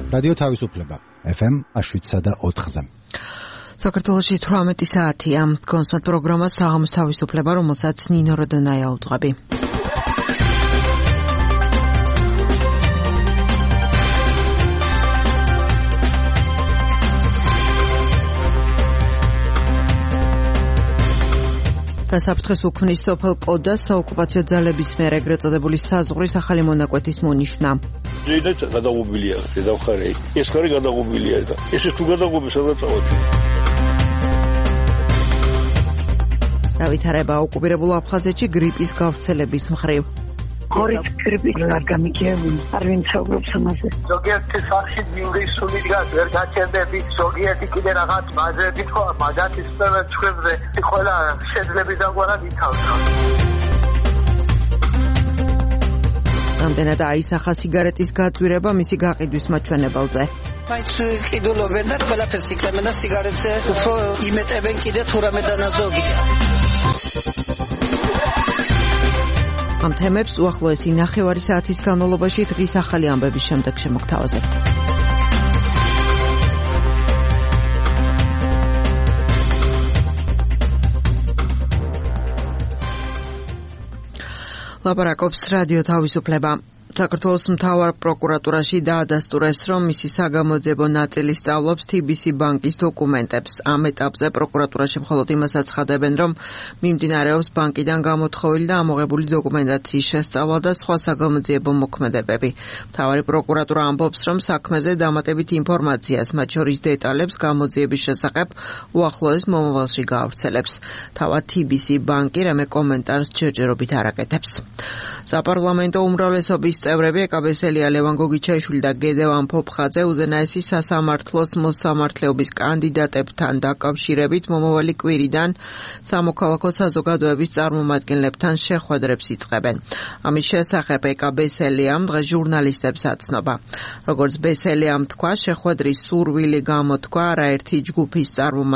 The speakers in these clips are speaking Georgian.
რადიო თავისუფლება FM 107.4-ზე. საქართველოში 18 საათია. კონსერტ პროგრამა საღამოს თავისუფლება, რომელსაც ნინო როდონაია უძღვები. საფრთხეს უქმნის სოფელ კოდას საოკუპაციო ძალების მიერ ეგრეთ წოდებული საზღვრის ახალი მონაკვეთის მონიშნა. ძირითადად გადაღობილია დედავხარი. ეს ხარი გადაღობილია და ესე თუ გადაღობი სადაც წავედი. დავითარება ოკუპირებულ აფხაზეთში გრიპის გავრცელების მხრივ. ხორიც გრიპი არ გამიგიებია, არ ვინ საუბრობს ამაზე. ზოგიერთი სახში ინგლისური დგას, ვერ გაჩერდები, ზოგიერთი კიდე რაღაც ბაზები თქვა, მაგათი სწორად ჩვენზე ყველა შეძლების დაგვარად ითავსო. რამდენად აისახა სიგარეტის გაწვირება მისი გაყიდვის მაჩვენებელზე. მაინც ყიდულობენ და ყველაფერს იკლებენ და სიგარეტზე უფრო იმეტებენ კიდე თუ რამე დანაზოგია. ამ თემებს უახლოესი ნახევარი საათის განმავლობაში დღის ახალი ამბების შემდეგ შემოგთავაზებთ. ლაპარაკობს რადიო თავისუფლება. საქართველოს მთავარ პროკურატურაში დაადასტურეს, რომ მისი საგამოძიებო ნაწილი სწავლობს TBC ბანკის დოკუმენტებს. ამ ეტაპზე პროკურატურაში მხოლოდ იმას აცხადებენ, რომ მიმდინარეობს ბანკიდან გამოთხოვილი და ამოღებული დოკუმენტაციის შესწავლა და სხვა საგამოძიებო მოქმედებები. მთავარი პროკურატურა ამბობს, რომ საქმეზე დამატებით ინფორმაციას, მათ შორის დეტალებს გამოძიების შესახებ უახლოეს მომავალში გაავრცელებს. თავად TBC ბანკი რამე კომენტარს ჯერჯერობით არ აკეთებს. საპარლამენტო უმრავლესობის წევრები ეკაბესელია ლევან გოგიჩაიშვილი და გედევან ფოფხაძე უზენაესი სასამართლოს მოსამართლეობის კანდიდატებთან დაკავშირებით მომავალი კვირიდან სამოქალაქო საზოგადოების წარმომადგენლებთან შეხვედრებს იწყებენ. ამის შესახებ ეკაბესელიამ დღეს ჟურნალისტებს აცნობა. როგორც ბესელიამ თქვა, შეხვედრის სურვილი გამოთქვა არაერთი ჯგუფის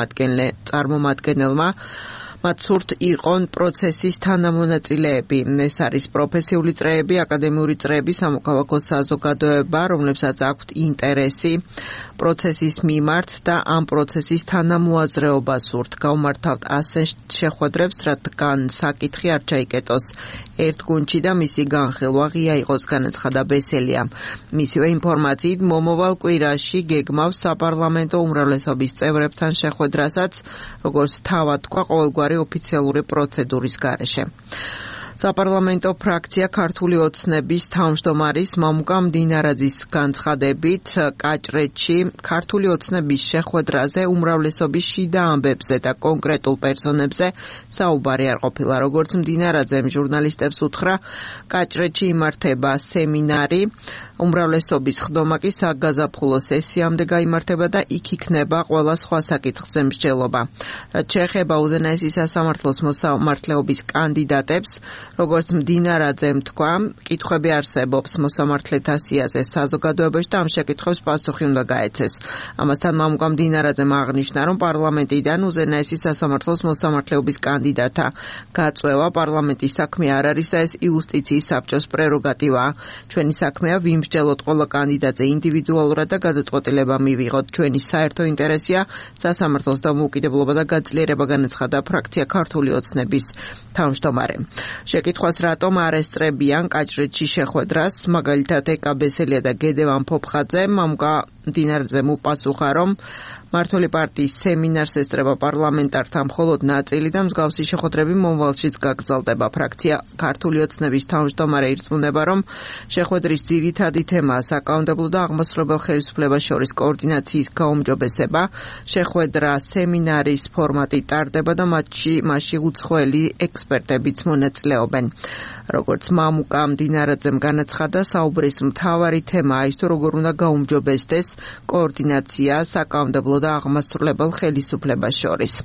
წარმომადგენელმა მათ სურთ იყონ პროცესის თანამონაწილეები. ეს არის პროფესიული წრეები, აკადემიური წრეები, სამოქალაქო საზოგადოება, რომლებსაც აქვთ ინტერესი პროცესის მიმართ და ამ პროცესის თანამოაზრეობა სურთ. გაუმართავთ ასე შეხვედრებს, რადგან საკითხი არ ჩაიკეტოს ერთ გუნდში და მისი განხილვა ღია იყოს, განაცხადა ბესელიამ. მისივე ინფორმაციით, მომავალ კვირაში გეგმავს საპარლამენტო უმრავლესობის წევრებთან შეხვედრასაც, როგორც თავად თქვა, ყოველგვარი ოფიციალური პროცედურის გარეშე. საპარლამენტო ფრაქცია ქართული ოცნების თავმჯდომარის მამუკა მდინარაძის განცხადებით კაჭრეთში ქართული ოცნების შეხვედრაზე უმრავლესობის შიდა ამბებზე და კონკრეტულ პერსონებზე საუბარი არ ყოფილა. როგორც მდინარაძემ ჟურნალისტებს უთხრა, კაჭრეთში იმართება სემინარი, უმრავლესობის ხდომა კი საგაზაფხულო სესიამდე გაიმართება და იქ იქნება ყველა სხვა საკითხზე მსჯელობა. რაც შეეხება უზენაესი სასამართლოს მოსამართლეობის კანდიდატებს, როგორც მდინარაძემ თქვა, კითხვები არსებობს მოსამართლეთა სიაზე საზოგადოებაში და ამ შეკითხვებს პასუხი უნდა გაეცეს. ამასთან მამუკა მდინარაძემ აღნიშნა, რომ პარლამენტიდან უზენაესი სასამართლოს მოსამართლეობის კანდიდატთა გაწვევა პარლამენტის საქმე არ არის და ეს იუსტიციის საბჭოს პრეროგატივაა. ჩვენი საქმეა ვიმსჯელოთ ყველა კანდიდატზე ინდივიდუალურად და გადაწყვეტილება მივიღოთ. ჩვენი საერთო ინტერესია სასამართლოს დამოუკიდებლობა და გაძლიერება, განაცხადა ფრაქცია ქართული ოცნების თავმჯდომარე. შეკითხვას რატომ არ ესწრებიან კაჭრეთში შეხვედრას, მაგალითად ეკაბესელია და გედევან ფოფხაძე, მამუკა მდინარაძემ უპასუხა, რომ მართული პარტიის სემინარს ესწრება პარლამენტართა მხოლოდ ნაწილი და მსგავსი შეხვედრები მომავალშიც გაგრძელდება. ფრაქცია ქართული ოცნების თავმჯდომარე ირწმუნება, რომ შეხვედრის ძირითადი თემაა საკანონმდებლო და აღმასრულებელ ხელისუფლებას შორის კოორდინაციის გაუმჯობესება. შეხვედრა სემინარის ფორმატი ტარდება და მასში უცხოელი ექსპერტებიც მონაწილეობენ. როგორც მამუკა მდინარაძემ განაცხადა, საუბრის მთავარი თემაა ის, თუ როგორ უნდა გაუმჯობესდეს კოორდინაცია საკანონმდებლო და აღმასრულებელ ხელისუფლებას შორის.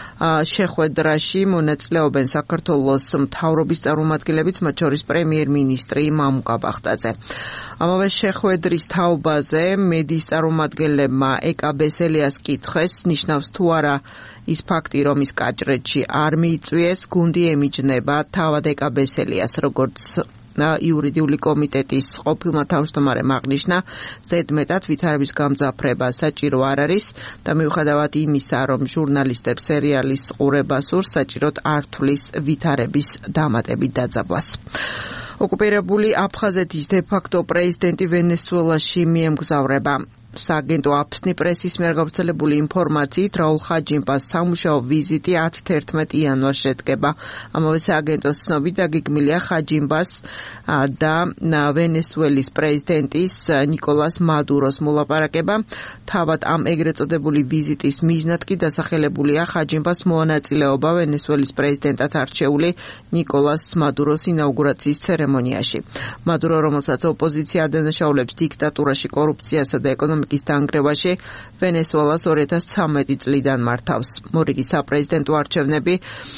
შეხვედრაში მონაწილეობენ საქართველოს მთავრობის წარმომადგენლებიც, მათ შორის პრემიერ-მინისტრი მამუკა ბახტაძე. ამავე შეხვედრის თაობაზე მედიის წარმომადგენლებმა ეკაბესელიას კითხეს, ნიშნავს თუ არა ის ფაქტი, რომ ის კაჭრეთში არ მიიწვიეს, გუნდი ემიჯნება თავად ეკაბესელიას, როგორც იურიდიული კომიტეტის ყოფილმა თავმჯდომარემ აღნიშნა, ზედმეტად ვითარების გამძაფრება საჭირო არ არის და მიუხედავად იმისა, რომ ჟურნალისტებს სერიალის ყურება სურს, საჭიროდ არ თვლის ვითარების დამატებით დაძაბვას. ოკუპირებული აფხაზეთის დე-ფაქტო პრეზიდენტი ვენესუელაში მიემგზავრება. სააგენტო აფსნი პრესის მიერ გავრცელებული ინფორმაციით რაულ ხაჯიმბას სამუშაო ვიზიტი 10-11 იანვარს შედგება. ამავე სააგენტოს ცნობით დაგეგმილია ხაჯიმბას და ვენესუელის პრეზიდენტის ნიკოლას მადუროს მოლაპარაკება. თავად ამ ეგრეთ წოდებული ვიზიტის მიზნად კი დასახელებულია ხაჯიმბას მონაწილეობა ვენესუელის პრეზიდენტად არჩეული ნიკოლას მადუროს ინაუგურაციის ცერემონიაში. მადურო, რომელსაც ოპოზიცია ადანაშაულებს დიქტატურაში, კორუფციასა და ეკონომიკის დანგრევაში, ვენესუელას 2013 წლიდან მართავს. მორიგი საპრეზიდენტო არჩევნები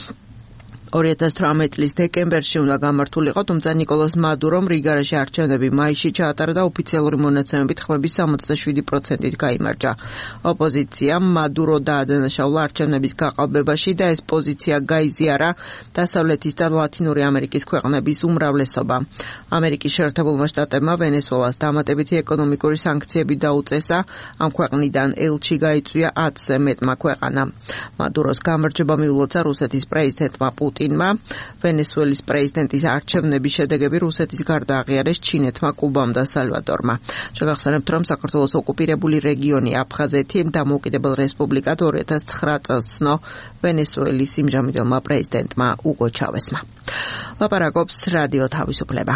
2018 წლის დეკემბერში უნდა გამართულიყო, თუმცა ნიკოლას მადურომ რიგარაში არჩევნები მაისში ჩაატარა და ოფიციალური მონაცემებით ხმების 67%-ით გაიმარჯვა. ოპოზიციამ მადურო დაადანაშაულა არჩევნების გაყალბებაში და ეს პოზიცია გაიზიარა დასავლეთის და ლათინური ამერიკის ქვეყნების უმრავლესობა. ამერიკის შეერთებულმა შტატებმა ვენესუელას დამატებითი ეკონომიკური სანქციები დაუწესა, ამ ქვეყნიდან ელჩი გაიწვია 10-ზე მეტმა ქვეყანამ. მადუროს გამარჯვება მიულოცა რუსეთის პრეზიდენტმა პუტინმა. ვენესუელის პრეზიდენტის არჩევნების შედეგები რუსეთის გარდა აღიარეს ჩინეთმა, კუბამ და სალვადორმა. შეგახსენებთ, რომ საქართველოს ოკუპირებული რეგიონი აფხაზეთი დამოუკიდებელ რესპუბლიკად 2009 წელს ცნო ვენესუელის იმჟამინდელმა პრეზიდენტმა უგო ჩავესმა. ლაპარაკობს რადიო თავისუფლება.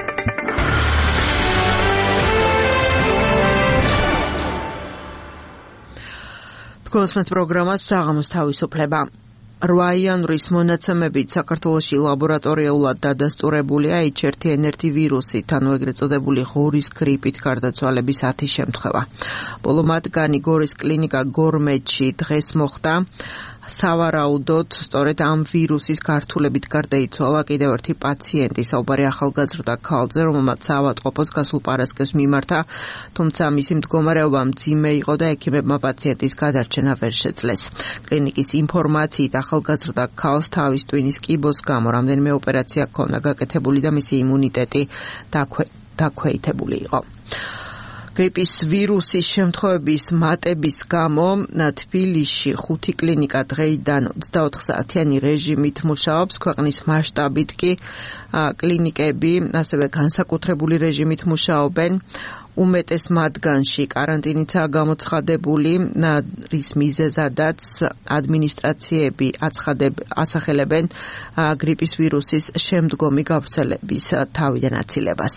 თქვენს პროგრამას საღამოს თავისუფლება. 8 იანვრის მონაცემებით საქართველოში ლაბორატორიულად დადასტურებულია H1N1 ვირუსით, ანუ ეგრეთ წოდებული ღორის გრიპით გარდაცვალების 10 შემთხვევა. ბოლო მათგანი გორის კლინიკა გორმეთში დღეს მოხდა. სავარაუდოდ სწორედ ამ ვირუსის გართულებით გარდაიცვალა კიდევ ერთი პაციენტი, საუბარი ახალგაზრდა ქალზე, რომელმაც საავადმყოფოს გასულ პარასკევს მიმართა, თუმცა მისი მდგომარეობა მძიმე იყო და ექიმებმა პაციენტის გადარჩენა ვერ შეძლეს. კლინიკის ინფორმაციით ახალგაზრდა ქალს თავის ტვინის კიბოს გამო რამდენიმე ოპერაცია ჰქონდა გაკეთებული და მისი იმუნიტეტი დაქვეითებული იყო. გრიპის ვირუსის შემთხვევების მატების გამო თბილისში 5 კლინიკა დღეიდან 24 საათიანი რეჟიმით მუშაობს, ქვეყნის მასშტაბით კი კლინიკები ასევე განსაკუთრებული რეჟიმით მუშაობენ. უმეტეს მათგანში კარანტინიცაა გამოცხადებული, რის მიზეზადაც ადმინისტრაციები ასახელებენ გრიპის ვირუსის შემდგომი გავრცელების თავიდან აცილებას.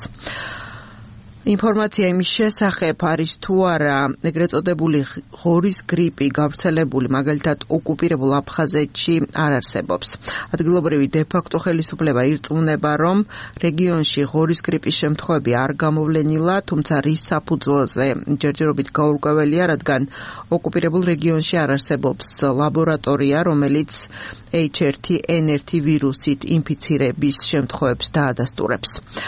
ინფორმაცია იმის შესახებ არის თუ არა ეგრეთ წოდებული ღორის გრიპი გავრცელებული მაგალითად ოკუპირებულ აფხაზეთში არ არსებობს. ადგილობრივი დე-ფაქტო ხელისუფლება ირწმუნება, რომ რეგიონში ღორის გრიპის შემთხვევები არ გამოვლენილა, თუმცა რის საფუძველზე ჯერჯერობით გაურკვეველია, რადგან ოკუპირებულ რეგიონში არ არსებობს ლაბორატორია, რომელიც H1N1 ვირუსით ინფიცირების შემთხვევებს დაადასტურებს.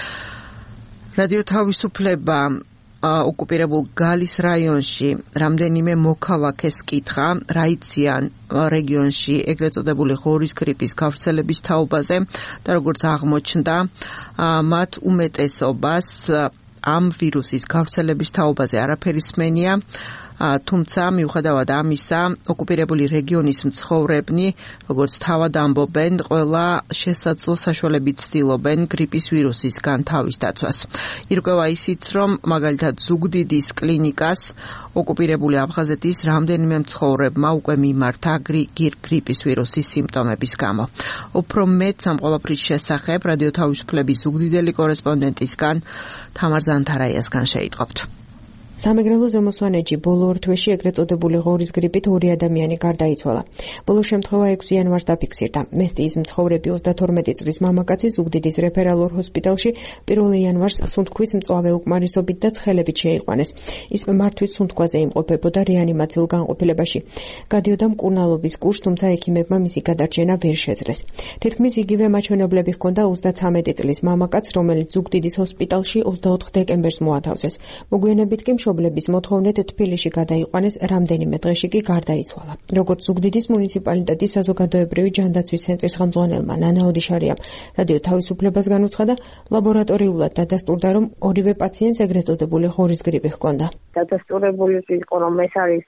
რადიო თავისუფლება ოკუპირებულ გალის რაიონში რამდენიმე მოქალაქეს კითხა რა იციან რეგიონში ეგრეთ წოდებული ღორის გრიპის გავრცელების თაობაზე და როგორც აღმოჩნდა, მათ უმეტესობას ამ ვირუსის გავრცელების თაობაზე არაფერი სმენია, თუმცა მიუხედავად ამისა, ოკუპირებული რეგიონის მცხოვრებნი, როგორც თავად ამბობენ, ყველა შესაძლო საშუალებით ცდილობენ გრიპის ვირუსისგან თავის დაცვას. ირკვევა ისიც, რომ მაგალითად ზუგდიდის კლინიკას ოკუპირებული აფხაზეთის რამდენიმე მცხოვრებმა უკვე მიმართა გრიპის ვირუსის სიმპტომების გამო. უფრო მეტ ამ ყველაფრის შესახებ რადიო თავისუფლების ზუგდიდელი კორესპონდენტისგან თამარ ზანთარაიასგან შეიტყობთ. სამეგრელო ზემოსვანეთში ბოლო ორ თვეში ეგრეთ წოდებული ღორის გრიპით 2 ადამიანი გარდაიცვალა. ბოლო შემთხვევა 6 იანვარს დაფიქსირდა. მესტიის მცხოვრები 32 წლის მამაკაცი ზუგდიდის რეფერალურ ჰოსპიტალში 1 იანვარს სუნთქვის მწვავე უკმარისობით და ცხელებით შეიყვანეს. ის მართვით სუნთქვაზე იმყოფებოდა რეანიმაციულ განყოფილებაში. გადიოდა მკურნალობის კურსს, თუმცა ექიმებმა მისი გადარჩენა ვერ შეძლეს. თითქმის იგივე მაჩვენებლები ჰქონდა 33 წლის მამაკაცს, რომელიც ზუგდიდის ჰოსპიტალში 24 დეკემბერს მოათავსეს. მოგვიანებით კი მშობლების მოთხოვნით თბილისში გადაიყვანეს, რამდენიმე დღეში კი გარდაიცვალა. როგორც ზუგდიდის მუნიციპალიტეტის საზოგადოებრივი ჯანდაცვის ცენტრის ხელმძღვანელმა ნანა ოდიშარიამ რადიო თავისუფლებას განუცხადა, ლაბორატორიულად დადასტურდა, რომ ორივე პაციენტს ეგრეთ წოდებული ღორის გრიპი ჰქონდა. დადასტურებული იყო, რომ ეს არის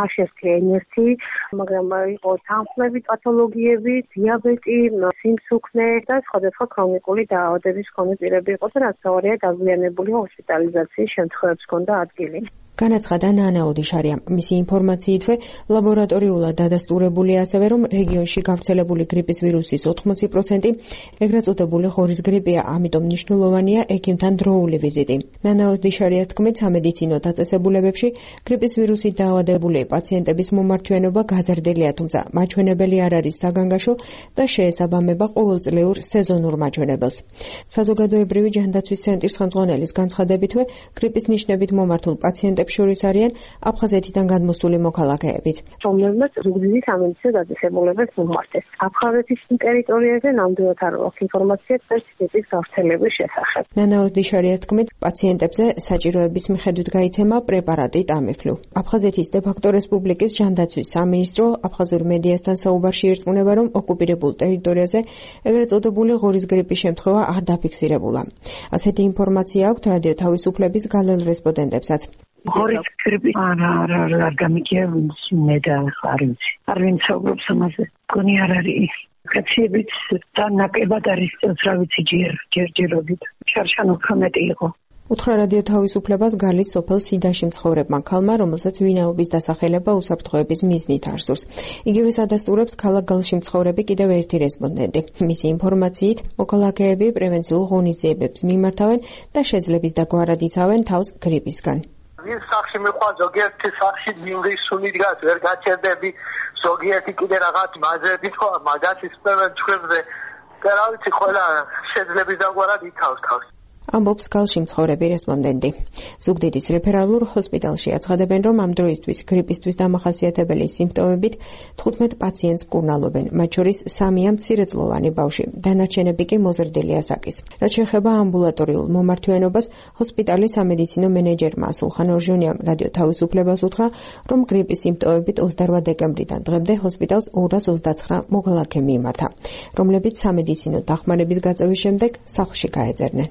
H1N1, მაგრამ იყო თანხმები, პათოლოგიები, დიაბეტი, სიმსუქნე და სხვადასხვა ქრონიკული დაავადების მქონე პირები იყო და რაც თავარია დაგვიანებული ჰოსპიტალიზაციის შემთხვევებს ჰქონდა ადგილი. განაცხადა ნანა ოდიშარიამ. მისი ინფორმაციითვე ლაბორატორიულად დადასტურებული ასევე, რომ რეგიონში გავრცელებული გრიპის ვირუსის 80% ეგრეთ წოდებული ღორის გრიპია, ამიტომ მნიშვნელოვანია ექიმთან დროული ვიზიტი. ნანა ოდიშარიას თქმით, სამედიცინო დაწესებულებებში გრიპის ვირუსით დაავადებული პაციენტების მომართვიანობა გაზრდილია, თუმცა მაჩვენებელი არ არის საგანგაშო და შეესაბამება ყოველწლიურ სეზონურ მაჩვენებელს. საზოგადოებრივი ჯანდაცვის ცენტრის ხელმძღვანელის განცხადებითვე, გრიპის ნიშნებით მომართულ პაციენტებს შორის არიან აფხაზეთიდან გადმოსული მოქალაქეებიც, რომლებმაც ზუგდიდის სამედიცინო დაწესებულებას მომართეს. აფხაზეთის ტერიტორიაზე ნამდვილად არ აქვს ინფორმაცია გრიპის გავრცელების შესახებ. ნანა ოდიშარიას თქმით, პაციენტებზე საჭიროების მიხედვით გაიცემა პრეპარატი ტამიფლუ. აფხაზეთის დე-ფაქტო რესპუბლიკის ჯანდაცვის სამინისტრო აფხაზურ მედიასთან საუბარში ირწმუნება, რომ ოკუპირებულ ტერიტორიაზე ეგრეთ წოდებული ღორის გრიპის შემთხვევა არ დაფიქსირებულა. ასეთი ინფორმაცია აქვს რადიო თავისუფლების გალელ რესპონდენტებსაც. ღორის გრიპი არ გამიგია მე და არ ვინც საუბრობს ამაზე. გონი არ არის. კაციებიც და ნაკლებად არის, რა ვიცი, ჯერჯერობით. შარშანო ხმეტი იყო. უთხრა რადიო თავისუფლებას გალის სოფელ სიდაში მცხოვრებმა ქალმა, რომელსაც ვინაობის დასახელება უსაფრთხოების მიზნით არსურს. იგივეს ადასტურებს ქალაქ გალში მცხოვრები კიდევ ერთი რესპონდენტი. მისი ინფორმაციით, მოქალაქეები პრევენციულ ღონისძიებებს მიმართავენ და შეძლების დაგვარად იცავენ თავს გრიპისგან. ვინც სახში მიყვა, ზოგიერთი სახში მინგისუნი დგას, ვერ გაჩერდები, ზოგიერთი კიდე რაღაც მაზები თქო, მაგას ისწრებენ ჩვენზე. და რა ვიცი, ყველა შეძლების დაგვარად იცავს თავს. ამბობს გალში მცხოვრები რესპონდენტი. ზუგდიდის რეფერალურ ჰოსპიტალში აცხადებენ, რომ ამ დროისთვის გრიპისთვის დამახასიათებელი სიმპტომებით 15 პაციენტს მკურნალობენ, მათ შორის 3-ია მცირეწლოვანი ბავშვი, დანარჩენები კი მოზრდილი ასაკის. რაც შეეხება ამბულატორიულ მომართვიანობას, ჰოსპიტალის სამედიცინო მენეჯერმა სულხან ორჟონიამ რადიო თავისუფლებას უთხრა, რომ გრიპის სიმპტომებით 28 დეკემბრიდან დღემდე ჰოსპიტალს 229 მოქალაქე მიიმართა, რომლებიც სამედიცინო დახმარების გაწევის შემდეგ სახლში გაეძებნენ.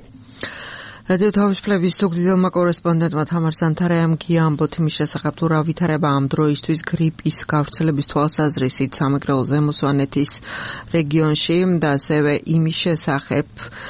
რადიო თავისუფლების ზუგდიდელმა კორესპონდენტმა თამარ ზანთარაიამ გიამბოთ იმის შესახებ, თუ რა ვითარება ამ დროისთვის გრიპის გავრცელების თვალსაზრისით სამეგრელო ზემოსვანეთის რეგიონში და ასევე იმის შესახებ,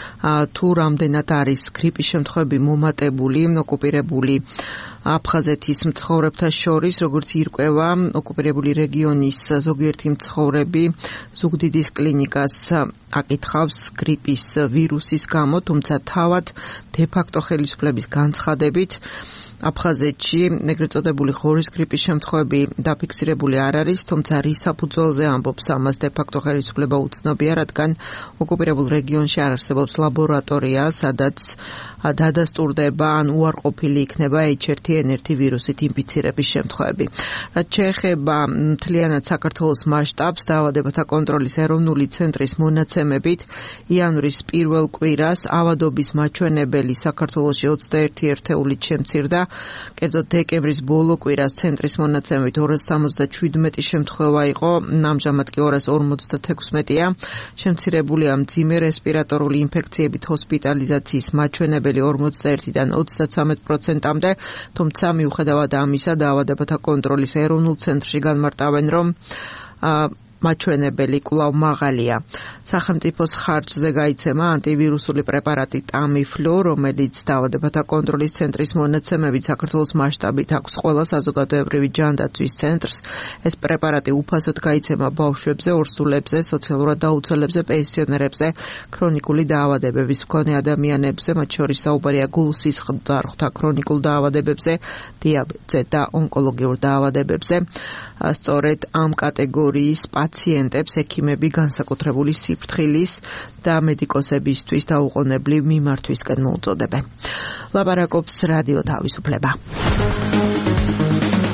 თუ რამდენად არის გრიპის შემთხვევები მომატებული ოკუპირებული აფხაზეთის მცხოვრებთა შორის, როგორც ირკვევა ოკუპირებული რეგიონის ზოგიერთი მცხოვრები ზუგდიდის კლინიკას აკითხავს გრიპის ვირუსის გამო, თუმცა თავად დე-ფაქტო ხელისუფლების განცხადებით აფხაზეთში ეგრეთ წოდებული ღორის გრიპის შემთხვევები დაფიქსირებული არ არის, თუმცა რის საფუძველზე ამბობს ამას დე-ფაქტო ხელისუფლება უცნობია, რადგან ოკუპირებულ რეგიონში არ არსებობს ლაბორატორია, სადაც დადასტურდება ან უარყოფილი იქნება H1N1 ვირუსით ინფიცირების შემთხვევები. რაც შეეხება მთლიანად საქართველოს მასშტაბს, დაავადებათა კონტროლის ეროვნული ცენტრის მონაცემებით, იანვრის პირველ კვირას ავადობის მაჩვენებელი საქართველოში 21 ერთეულით შემცირდა, კერძოდ დეკემბრის ბოლო კვირას ცენტრის მონაცემებით 277 შემთხვევა იყო, ამჟამად კი 256-ია. შემცირებულია მძიმე რესპირატორული ინფექციებით ჰოსპიტალიზაციის მაჩვენებელი 41-დან 33%-მდე, თუმცა მიუხედავად ამისა, დაავადებათა კონტროლის ეროვნულ ცენტრში განმარტავენ, რომ მაჩვენებელი კვლავ მაღალია. სახელმწიფოს ხარჯზე გაიცემა ანტივირუსული პრეპარატი ტამიფლუ, რომელიც დაავადებათა კონტროლის ცენტრის მონაცემებით საქართველოს მასშტაბით აქვს ყველა საზოგადოებრივი ჯანდაცვის ცენტრს. ეს პრეპარატი უფასოდ გაიცემა ბავშვებზე, ორსულებზე, სოციალურად დაუცველებზე, პენსიონერებზე, ქრონიკული დაავადებების მქონე ადამიანებზე, მათ შორის საუბარია გულ-სისხლძარღვთა ქრონიკულ დაავადებებზე, დიაბეტზე და ონკოლოგიურ დაავადებებზე. სწორედ ამ კატეგორიის პაციენტებს ექიმები განსაკუთრებული სიფრთხილის და მედიკოსებისთვის დაუყოვნებლივ მიმართვისკენ მოუწოდებენ. ლაპარაკობს რადიო თავისუფლება.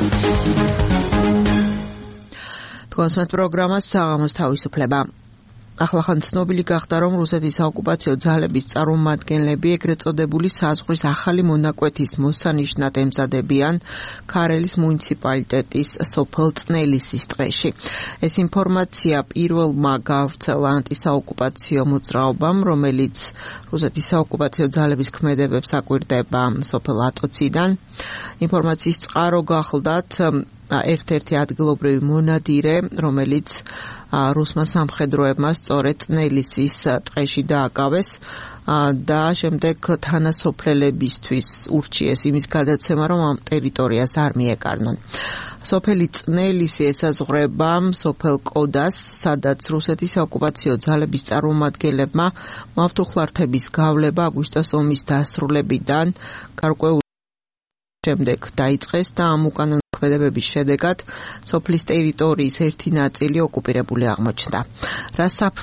თქვენს პროგრამას საღამოს თავისუფლება. ახლახან ცნობილი გახდა, რომ რუსეთის საოკუპაციო ძალების წარმომადგენლები ეგრეთ წოდებული საზღვრის ახალი მონაკვეთის მოსანიშნად ემზადებიან ქარელის მუნიციპალიტეტის სოფელ წნელისის ტყეში. ეს ინფორმაცია პირველმა გავრცელა ანტისაოკუპაციო მოძრაობამ, რომელიც რუსეთის საოკუპაციო ძალების ქმედებებს აკვირდება სოფელ ატოციდან. ინფორმაციის წყარო გახლდათ ერთ-ერთი ადგილობრივი მონადირე, რომელიც რუსმა სამხედროებმა სწორედ წნელისის ტყეში დააკავეს და შემდეგ თანასოფლელებისთვის ურჩიეს იმის გადაცემა, რომ ამ ტერიტორიას არ მიეკარნონ. სოფელი წნელისი ესაზღვრება სოფელ კოდას, სადაც რუსეთის საოკუპაციო ძალების წარმომადგენლებმა მავთუხლართების გავლება აგვისტოს ომის დასრულებიდან გარკვეული შემდეგ დაიწყეს და ამ უკანონმდებლობის შედეგად სოფლის ტერიტორიის ერთი ნაწილი ოკუპირებული აღმოჩნდა. რა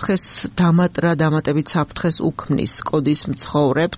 დამატებით საფრთხეს უქმნის კოდის მცხოვრებთ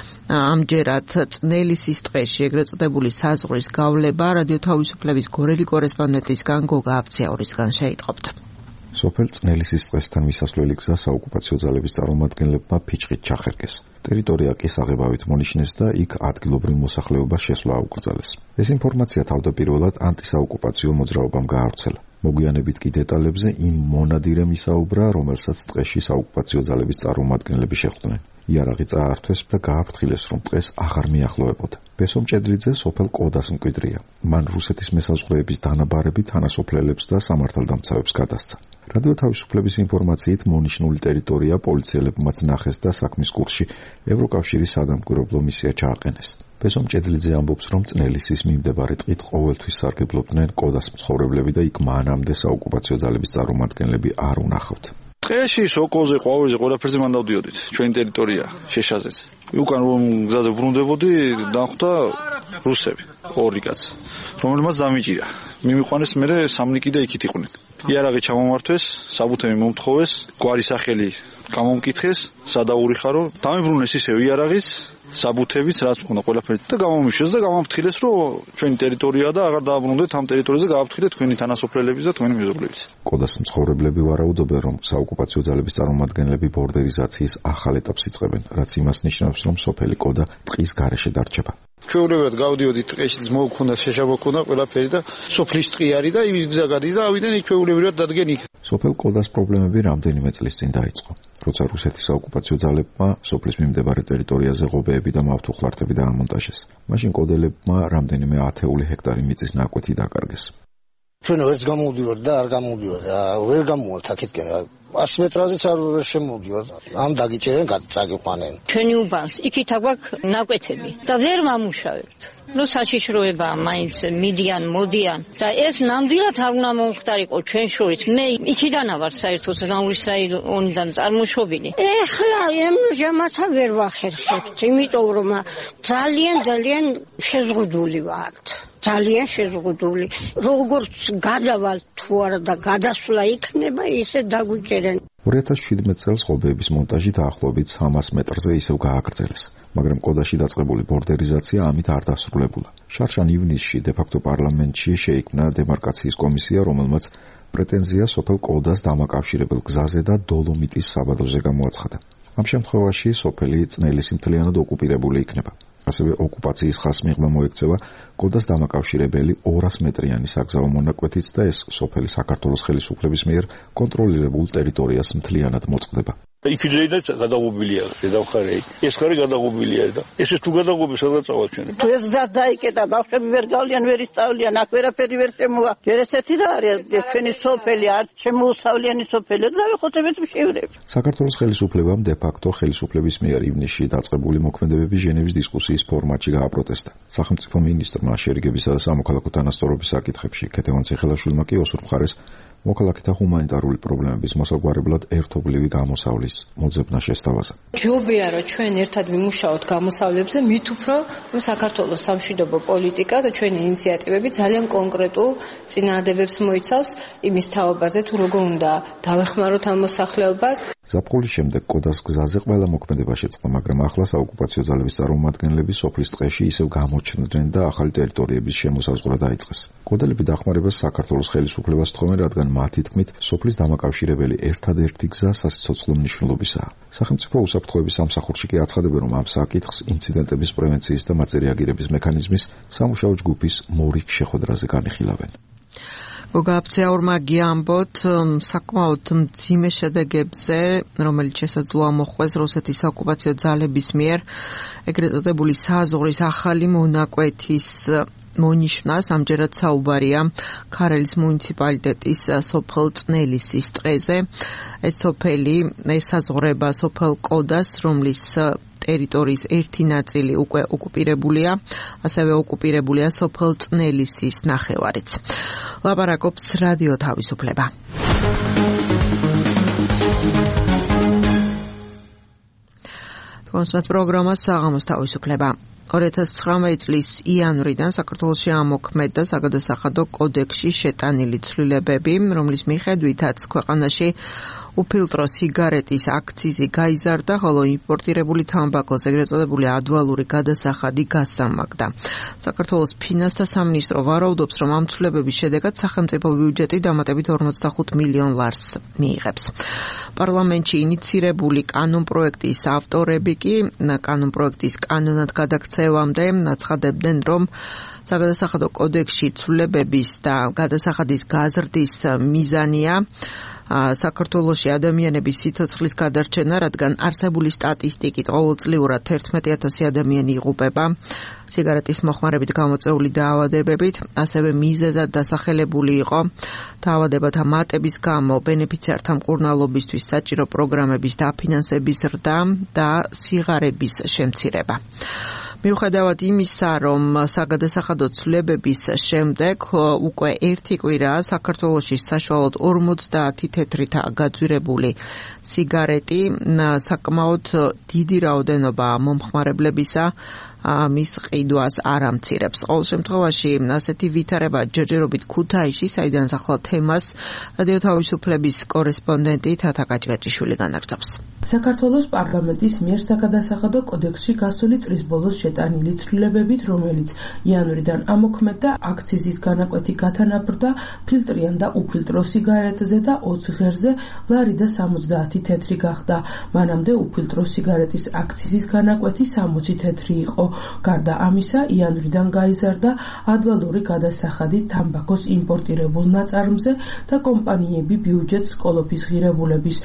ამჯერად წნელისის ტყეში ეგრეთ წოდებული საზღვრის გავლება რადიო თავისუფლების გორელი კორესპონდენტისგან გოგა აბციაურისგან შეიტყობთ. სოფელ წნელისის ტყესთან მისასვლელი გზა საოკუპაციო ძალების წარმომადგენლებმა ფიჭყით ჩახერგეს. ტერიტორია კი საღებავით მონიშნეს და იქ ადგილობრივ მოსახლეობას შესვლა აუკრძალეს. ეს ინფორმაცია თავდაპირველად ანტისაოკუპაციო მოძრაობამ გაავრცელა. მოგვიანებით კი დეტალებზე იმ მონადირემ ისაუბრა, რომელსაც ტყეში საოკუპაციო ძალების წარმომადგენლები შეხვდნენ. იარაღი წაართვეს და გააფრთხილეს, რომ ტყეს აღარ მიახლოებოდა. ბესომ ჭედლიძე სოფელ კოდას მკვიდრია. მან რუსეთის მესაზღვრეების დანაბარები თანასოფლელებს და სამართალდამცავებს გადასცა. რადიო თავისუფლების ინფორმაციით მონიშნული ტერიტორია პოლიციელებმაც ნახეს და საქმის კურსში ევროკავშირის სადამკვირვებლო მისია ჩააყენეს. ბესომ ჭედლიძე ამბობს, რომ წნელისის მიმდებარე ტყით ყოველთვის სარგებლობდნენ კოდას მცხოვრებლები და იქ მანამდე საოკუპაციო ძალების წარმომადგენლები არ უნახავთ. ტყეში, სოკოზე, ყვავილზე, ყველაფერზე მან დავდიოდით. ჩვენი ტერიტორია შეშაზეს. უკან რომ გზაზე ბრუნდებოდი, დახვდა რუსები, ორი კაცი, რომელმაც დამიჭირა. მიმიყვანეს მერე სამნიკი და იქით იყვნენ. იარაღი ჩამომართვეს, საბუთები მომთხოვეს, გვარი სახელი გამომკითხეს, სადაურიხარო, დამებრუნეს ისევ იარაღის საბუთებიც რაც მქონდა ყველაფერი და გამომიშვეს და გამაფრთხილეს, რომ ჩვენი ტერიტორია და აღარ დააბრუნდეთ ამ ტერიტორიაზე, გააფრთხილეთ თქვენი თანასოფლელების და თქვენი მეზობლების. კოდას მცხოვრებლები ვარაუდობენ, რომ საოკუპაციო ძალების წარმომადგენლები ბორდერიზაციის ახალ ეტაპს იწყებენ, რაც იმას ნიშნავს, რომ სოფელი კოდა ტყის გარეშე დარჩება. ჩვეულებრივად გავდიოდით ტყეში, მოვქონდა შეშაბოქონდა ყველაფერი და სოფლის ტყი არის და იმის გზა გადის და ავიდან იქ ჩვეულებრივად დადგენ იქ. სოფელ კოდას პრობლემები რამდენიმე წლის წინ დაიწყო. როცა რუსეთის საოკუპაციო ძალებმა სოფლის მიმდებარე ტერიტორიაზე ღობეები და მავთუხლართები დაამონტაჟეს. მაშინ კოდელებმა რამდენიმე 10 ჰექტარი მიწის ნაკვეთი დაკარგეს. ჩვენ ვერც გამოვდივართ და არ გამოვდივართ. ვერ გამოვართ აქეთკენ. 100 მეტრაზეც არ შემოვდივართ. ამ დაგიჭერენ, წაგიყვანენ. ჩვენი უბანს იქით აგვაქვს ნაკვეთები და ვერ ვამუშავებთ. ნუ საშიშროებაა მაინც მიდიან, მოდიან და ეს ნამდვილად არ უნდა მომხდარიყო ჩვენ შორის. მე იქიდანა ვარ საერთოდ ნაურის რაიონიდან წარმოშობილი. ეხლა ემჟამათა ვერ ვახერხებთ, იმიტომ რომ ძალიან შეზღუდული ვართ. ძალიან შეზღუდული. როგორც გადავალ თუ არა და გადასვლა იქნება, ისე დაგვიჭერენ. 2017 წელს ღობეების მონტაჟი დაახლოებით 300 მეტრზე ისევ გააგრძელეს, მაგრამ კოდაში დაწყებული ბორდერიზაცია ამით არ დასრულებულა. შარშან ივნისში დე-ფაქტო პარლამენტში შეიქმნა დემარკაციის კომისია, რომელმაც პრეტენზია სოფელ კოდას დამაკავშირებელ გზაზე და დოლომიტის საბადოზე გამოაცხადა. ამ შემთხვევაში სოფელი წნელისი მთლიანად ოკუპირებული იქნება. ასევე ოკუპაციის ხასმიღმა მოექცევა კოდას დამაკავშირებელი 200 მეტრიანი საგზაო მონაკვეთიც და ეს სოფელი საქართველოს ხელისუფლების მიერ კონტროლირებულ ტერიტორიას მთლიანად მოწყდება. იქიდრეიდან გადაღობილია დედამხარე. ეს ხარი გადაღობილია და ესე თუ გადაღობი სადაც წავაჩვენე. თუ ეს დაიკეტა, ბავშვები ვერ გავლიან, ვერ ისწავლიან, აქ ვერაფერი ვერ შემოვა. ჯერ ესეთი რა არის ჩვენი სოფელი, არ შემოუსავლიანი სოფელი და ვიხოცებთ მშივრებს. საქართველოს ხელისუფლებამ დე-ფაქტო ხელისუფლების მიერ ივნისში დაწყებული მოქმედებები ჟენევის დისკუსიის ფორმატში გააპროტესტა. სახელმწიფო მინისტრმა შერიგებისა და სამოქალაქო თანასწორობის საკითხებში ქეთევან ციხელაშვილმა კი ოსურ მხარეს მოქალაქეთა ჰუმანიტარული პრობლემების მოსაგვარებლად ერთობლივი გამოსავლის მოძებნა შესთავაზა. ჯობია რომ ჩვენ ერთად ვიმუშაოთ გამოსავლებზე, მით უფრო რომ საქართველოს სამშვიდობო პოლიტიკა და ჩვენი ინიციატივები ძალიან კონკრეტულ წინააღმდეგობებს მოიცავს იმის თაობაზე თუ როგორ უნდა დავეხმაროთ ამ მოსახლეობას. ზაფხულის შემდეგ კოდას გზაზე ყველა მოქმედება შეწყდა, მაგრამ ახლა საოკუპაციო ძალების წარმომადგენლები სოფლის ტყეში ისევ გამოჩნდნენ და ახალი ტერიტორიების შემოსაზღვრა დაიწყეს. კოდელები დახმარებას საქართველოს ხელისუფლებას თხოვენ, რადგან მათი თქმით, სოფლის დამაკავშირებელი ერთადერთი გზა სასიცოცხლო მნიშვნელობისაა. სახელმწიფო უსაფრთხოების სამსახურში კი აცხადებენ, რომ ამ საკითხს ინციდენტების პრევენციის და მათზე რეაგირების მექანიზმის სამუშაო ჯგუფის მორიგ შეხვედრაზე განიხილავენ. გოგაფცეაურმა გიამბოთ საკმაოდ მძიმე შედეგებზე, რომელიც შესაძლოა მოხვდეს რუსეთის ოკუპაციო ძალების მიერ, ეგრეთ წოდებული საზღვრის ახალი მონაკვეთის მონიშნას. ამჯერად საუბარია ქარელის მუნიციპალიტეტის სოფელ წნელისის ტყეზე. ეს სოფელი ესაზღვრება სოფელ კოდას, რომლის ტერიტორიის ერთი ნაწილი უკვე ოკუპირებულია, ასევე ოკუპირებულია სოფელ წნელისის ნახევარიც. ლაპარაკობს რადიო თავისუფლება. თქვენს პროგრამას საღამოს თავისუფლება. 2019 წლის იანვრიდან საქართველოში ამოქმედა საგადასახადო კოდექსში შეტანილი ცვლილებები, რომლის მიხედვითაც ქვეყანაში უფილტრო სიგარეტის აქციზი გაიზარდა, ხოლო იმპორტირებული თამბაქოს ეგრეთ წოდებული ადვალური გადასახადი გასამაგდა. საქართველოს ფინანსთა სამინისტრო ვარაუდობს, რომ ამ ცვლილებების შედეგად სახელმწიფო ბიუჯეტი დამატებით 45 მილიონ ლარს მიიღებს. პარლამენტში ინიცირებული კანონპროექტის ავტორები კი კანონპროექტის კანონად გადაქცევამდე აცხადებდნენ, რომ საგადასახადო კოდექსში ცვლილებების და გადასახადის გაზრდის მიზანია საქართველოში ადამიანების სიცოცხლის გადარჩენა, რადგან არსებული სტატისტიკით ყოველწლიურად 11,000 ადამიანი იღუპება სიგარეტის მოხმარებით გამოწვეული დაავადებებით, ასევე მიზეზად დასახელებული იყო დაავადებათა მატების გამო ბენეფიციართა მკურნალობისთვის საჭირო პროგრამების დაფინანსების ზრდა და სიღარიბის შემცირება. მიუხედავად იმისა, რომ საგადასახადო ცვლილებების შემდეგ უკვე ერთი კვირაა საქართველოში საშუალოდ 50 თეთრითაა გაძვირებული სიგარეტი, საკმაოდ დიდი რაოდენობა მომხმარებლებისა მის ყიდვას არ ამცირებს. ყოველ შემთხვევაში ასეთი ვითარება ჯერჯერობით ქუთაისში, საიდანაც ახლა თემას რადიო თავისუფლების კორესპონდენტი თათა კაჭკაჭიშვილი განაგრძობს. საქართველოს პარლამენტის მიერ საგადასახადო კოდექსში გასული წლის ბოლოს შეტანილი ცვლილებებით, რომელიც იანვრიდან ამოქმედდა, აქციზის განაკვეთი გათანაბრდა ფილტრიან და უფილტრო სიგარეტზე და 20 ღერზე ლარი და 70 თეთრი გახდა. მანამდე უფილტრო სიგარეტის აქციზის განაკვეთი 60 თეთრი იყო. გარდა ამისა, იანვრიდან გაიზარდა ადვალური გადასახადი თამბაქოს იმპორტირებულ ნაწარმზე და კომპანიები ბიუჯეტს კოლოფის ღირებულების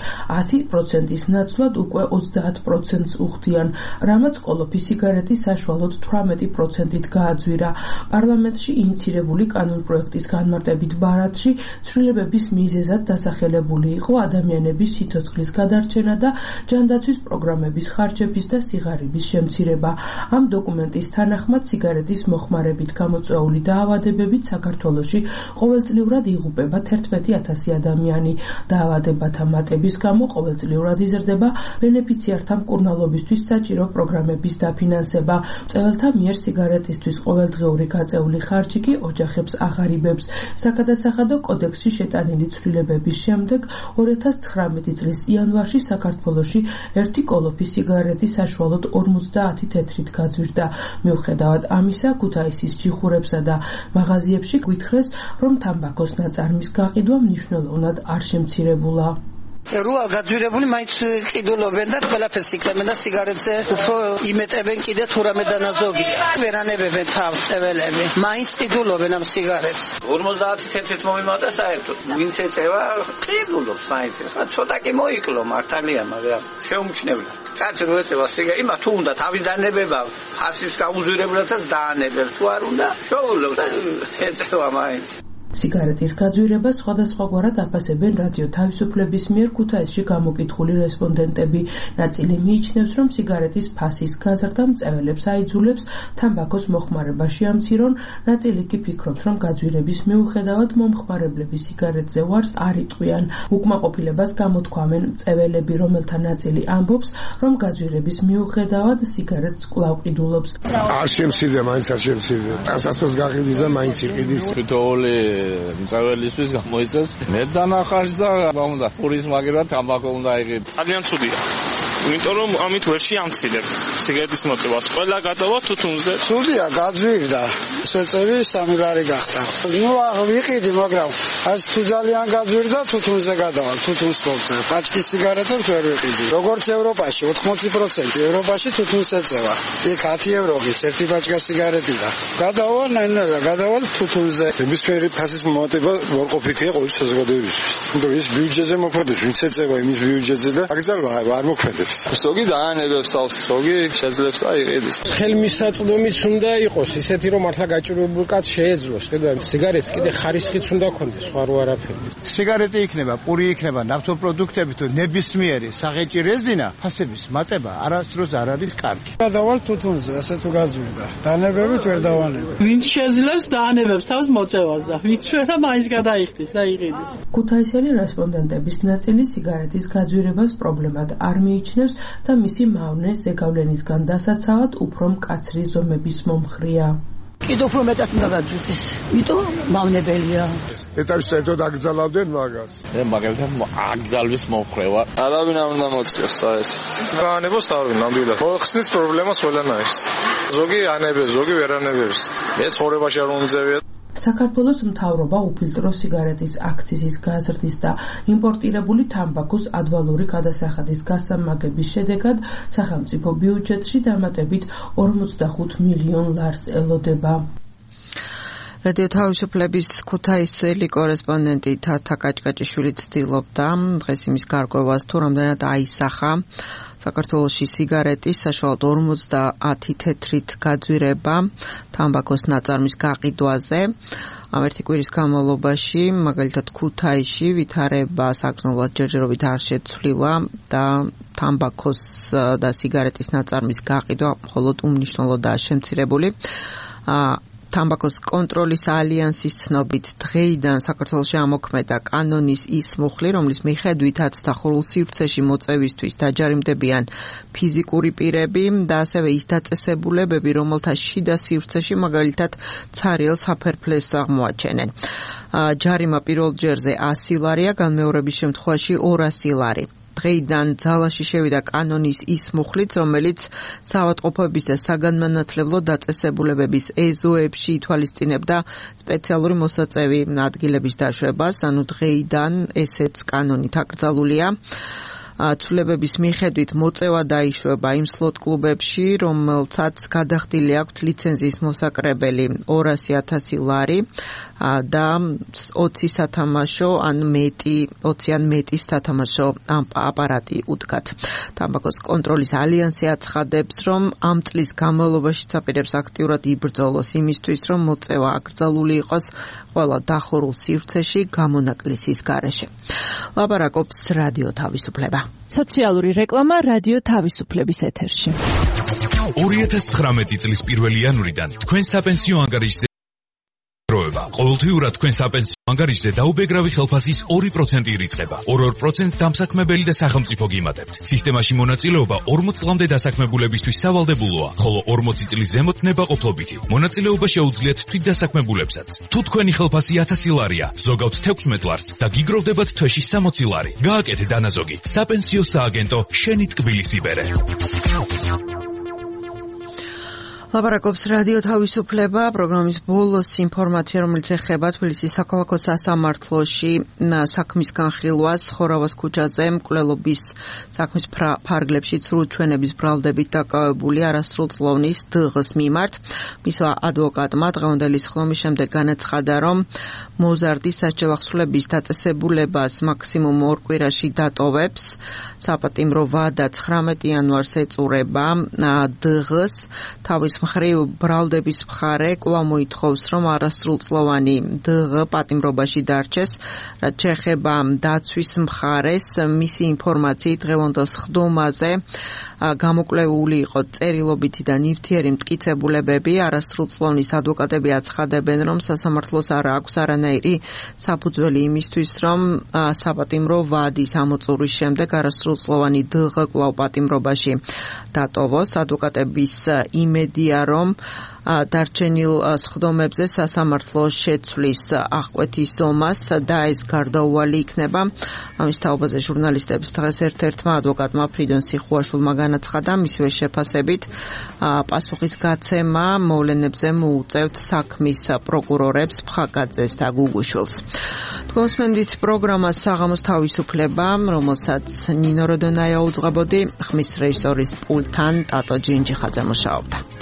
10%-ის ნაცვლად უკვე 30%-ს უხდიან, რამაც კოლოფის სიგარეტის საშუალოდ 18%-ით გააძვირა. პარლამენტში ინიცირებული კანონპროექტის განმარტებით ბარათში ცვლილებების მიზეზად დასახელებული იყო ადამიანების სიცოცხლის გადარჩენა და ჯანდაცვის პროგრამების ხარჯების და სიღარიბის შემცირება. ამ დოკუმენტის თანახმად სიგარეტის მოხმარებით გამოწვეული დაავადებებით საქართველოში ყოველწლიურად იღუპება 11,000 ადამიანი. დაავადებათა მატების გამო ყოველწლიურად იზრდება ბენეფიციართა მკურნალობისთვის საჭირო პროგრამების დაფინანსება. მწვერვალთა მიერ სიგარეტისთვის ყოველდღიური გაწეული ხარჯი კი ოჯახებს აღარიბებს. საგადასახადო კოდექსში შეტანილი ცვლილებების შემდეგ 2019 წლის იანვარში საქართველოში ერთი კოლოფი სიგარეტი საშუალოდ 50 თეთრით გაძვირდა. მიუხედავად ამისა, ქუთაისის ჯიხურებსა და მაღაზიებში გვითხრეს, რომ თამბაქოს ნაწარმის გაყიდვა მნიშვნელოვნად არ შემცირებულა. როა გაძვირებული მაინც ყიდულობენ და ყველაფერს იქნებენ და სიგარეტზე უფრო იმეტებენ კიდე თუ რამე დანაზოგია. ვერანებებენ თავს წეველები. მაინც ყიდულობენ ამ სიგარეტს. 50 თეთრით მომიმატა საერთოდ. ვინც ეწევა ყიდულობს მაინც. ხა ცოტა კი მოიკლო მართალია, მაგრამ შეუმჩნევია. კაცი რო ეწევა სიგარეტი, იმათ თუ უნდა თავის დანებება, ხასის გაუზვირებლადაც დაანებებს. თუ არ უნდა, შოულობს და ეწევა მაინც. სიგარეტის გაძვირებას სხვადასხვაგვარად აფასებენ რადიო თავისუფლების მიერ ქუთაისში გამოკითხული რესპონდენტები. ნაწილი მიიჩნევს, რომ სიგარეტის ფასის გაზრდა მწეველებს აიძულებს თამბაქოს მოხმარებაში ამცირონ, ნაწილი კი ფიქრობს, რომ გაძვირების მიუხედავად მომხმარებლები სიგარეტზე ვარს არ იტყვიან. უკმაყოფილებას გამოთქვამენ მწეველები, რომელთა ნაწილი ამბობს, რომ გაძვირების მიუხედავად სიგარეტს კვლავ ყიდულობს. არ შემცირდა, მაინც არ შემცირდა. ასასოს გაყიდის და მაინც იყიდის. მწეველისთვის გამოიწევს. მე დანახარს და უნდა პურის მაგერად თამბაქო უნდა იღებ. ძალიან ცუდია. იმიტომ რომ ამით ვერ შეამცირებ სიგარეტის მოწევას. ყველა გადავა თუთუნზე. ცუდია, გაძვირდა. შეწევი 3 ლარი გახდა. ნუ ვიყიდი, მაგრამ ეს თუ ძალიან გაძვირდა, თუთუნზე გადავალ, თუთუნს მოვწევ. პაჭკის სიგარეტებს ვერ ვიყიდი. როგორც ევროპაში 80% ევროპაში თუთუნს ეწევა. იქ 10 ევროის ერთი პაჭკა სიგარეტი და გადავალ ნაინალა, გადავალ თუთუნზე. ნებისმიერი ფასის მომატება უარყოფითია ყოველ საზოგადოებისთვის. იმიტომ ის ბიუჯეტზე მოქმედებს, ვინც ეწევა იმის ბიუჯეტზე და აკრძალვა არ მოქმედებს. ზოგი დაანებებს თავს, ზოგი შეძლებს და იყიდის. ხელმისაწვდომიც უნდა იყოს ისეთი, რომ მართლა გაჭირვებულ კაცს შეეძლოს. ხედავ, სიგარეტს კიდე ხარისხიც უნდა ქონდეს, სხვა რო არაფერი. სიგარეტი იქნება, პური იქნება, ნავთობპროდუქტები თუ ნებისმიერი საღეჭი რეზინა, ფასების მატება არასდროს არ არის კარგი. გადავალ თუთუნზე, ასე თუ გაძვირდა. დანებებით ვერ დავანებებ. ვინც შეძლებს დაანებებს თავს მოწევას და ვინც შეერა მაინც გადაიხდის და იყიდის. ქუთაისელი რესპონდენტების ნაწილი სიგარეტის გაძვირებას პრობლემად არ მიიჩნევს და მისი მავნე ზეგავლენისგან დასაცავად უფრო მკაცრი ზომების მომხრია. კიდევ უფრო მეტად უნდა გაძვირდეს. იმიტომ მავნებელია. ეტაპის საერთოდ აკრძალავდნენ მაგას. მე მაგალითად აკრძალვის მომხრევა. არავინ არ უნდა მოწიოს საერთოდ. გაანებოს არ უნდა ნამდვილად. მოხსნის პრობლემას ყველანაირს. ზოგი ანებებს, ზოგი ვერ ანებებს. მე ცხოვრებაში არ მომძევია. საქართველოს მთავრობა უფილტრო სიგარეტის აქციზის გაზრდის და იმპორტირებული თამბაქოს ადვალური გადასახადის გასამაგების შედეგად სახელმწიფო ბიუჯეტში დამატებით 45 მილიონ ლარს ელოდება. რადიო თავისუფლების ქუთაისელი კორესპონდენტი თათა კაჭკაჭიშვილი ცდილობდა დღეს იმის გარკვევას თუ რამდენად აისახა საქართველოში სიგარეტის საშუალოდ 50 თეთრით გაძვირება თამბაქოს ნაწარმის გაყიდვაზე. ამ ერთი კვირის განმავლობაში მაგალითად ქუთაისში ვითარება საგრძნობლად ჯერჯერობით არ შეცვლილა და თამბაქოს და სიგარეტის ნაწარმის გაყიდვა მხოლოდ უმნიშვნელოდაა შემცირებული. თამბაქოს კონტროლის ალიანსის ცნობით დღეიდან საქართველოში ამოქმედა კანონის ის მუხლი, რომლის მიხედვითაც დახურულ სივრცეში მოწევისთვის დაჯარიმდებიან ფიზიკური პირები და ასევე ის დაწესებულებები, რომელთა შიდა სივრცეში მაგალითად ცარიელ საფერფლეს აღმოაჩენენ. ჯარიმა პირველ ჯერზე 100 ლარია, განმეორების შემთხვევაში 200 ლარი. დღეიდან ძალაში შევიდა კანონის ის მუხლიც, რომელიც საავადმყოფოების და საგანმანათლებლო დაწესებულებების ეზოებში ითვალისწინებდა სპეციალური მოსაწევი ადგილების დაშვებას, ანუ დღეიდან ესეც კანონით აკრძალულია. ცვლილებების მიხედვით მოწევა დაიშვება იმ სლოტ კლუბებში, რომელთაც გადახდილი აქვთ ლიცენზიის მოსაკრებელი 200,000 ლარი და 20 სათამაშო ან მეტი სათამაშო აპარატი უდგათ. თამბაქოს კონტროლის ალიანსი აცხადებს, რომ ამ წლის განმავლობაში საპირებს აქტიურად იბრძოლოს იმისთვის, რომ მოწევა აკრძალული იყოს ყველა დახურულ სივრცეში გამონაკლისის გარეშე. ლაპარაკობს რადიო თავისუფლება. სოციალური რეკლამა რადიო თავისუფლების ეთერში. 2019 წლის 1 იანვრიდან თქვენ საპენსიო ანგარიშზე ყოველთვიურად თქვენ საპენსიო ანგარიშზე დაუბეგრავი ხელფასის 2% ირიცხება. 2% დამსაქმებელი და სახელმწიფო გიმატებთ. სისტემაში მონაწილეობა 40 წლამდე დასაქმებულებისთვის სავალდებულოა, ხოლო 40 წლის ზემოთ ნებაყოფლობითი. მონაწილეობა შეუძლიათ თვითდასაქმებულებსაც. თუ თქვენი ხელფასი 1000 ლარია, ზოგავთ 16 ლარს და გიგროვდებათ თვეში 60 ლარი. გააკეთე დანაზოგი. საპენსიო სააგენტო შენი ტკბილის იბერე. ლაპარაკობს რადიო თავისუფლება, პროგრამის ბოლოს ინფორმაცია, რომელიც ეხება თბილისის საქალაქო სასამართლოში საქმის განხილვას ხორავას ქუჩაზე მკვლელობის საქმის ფარგლებში ცრუ ჩვენების ბრალდებით დაკავებული არასრულწლოვნის დ.ღ.-ს მიმართ. მისმა ადვოკატმა დღევანდელი სხდომის შემდეგ განაცხადა, რომ მოზარდის სასჯელახსნელების დაწესებულებას მაქსიმუმ 2 კვირაში დატოვებს. საპატიმრო ვადა 19 იანვარს ეწურება დ.ღ.-ს. თავის მხრივ ბრალდების მხარე კვლავ მოითხოვს, რომ არასრულწლოვანი დ.ღ. პატიმრობაში დარჩეს, რაც შეეხება დაცვის მხარეს, მისი ინფორმაციით დღევანდელ სხდომაზე გამოკვლეული იყო წერილობითი და ნივთიერი მტკიცებულებები. არასრულწლოვნის ადვოკატები აცხადებენ, რომ სასამართლოს არ აქვს არანაირი საფუძველი იმისთვის, რომ საპატიმრო ვადის ამოწურვის შემდეგ არასრულწლოვანი დ.ღ. კვლავ პატიმრობაში დატოვოს. ადვოკატების იმედია, რომ დარჩენილ სხდომებზე სასამართლო შეცვლის აღკვეთის ზომას და ეს გარდაუვალი იქნება. ამის თაობაზე ჟურნალისტებს დღეს ერთ-ერთმა ადვოკატმა ფრიდონ სიხუაშვილმა განაცხადა, მისივე შეფასებით პასუხის გაცემა მოვლენებზე მოუწევთ საქმის პროკურორებს ფხაკაძეს და გუგუშვილს. თქვენსმენდით პროგრამა საღამოს თავისუფლება, რომელსაც ნინო როდონაია უძღვებოდი, ხმის რეჟისორის პულტთან ტატო ჯინჯიხაძე მუშაობდა.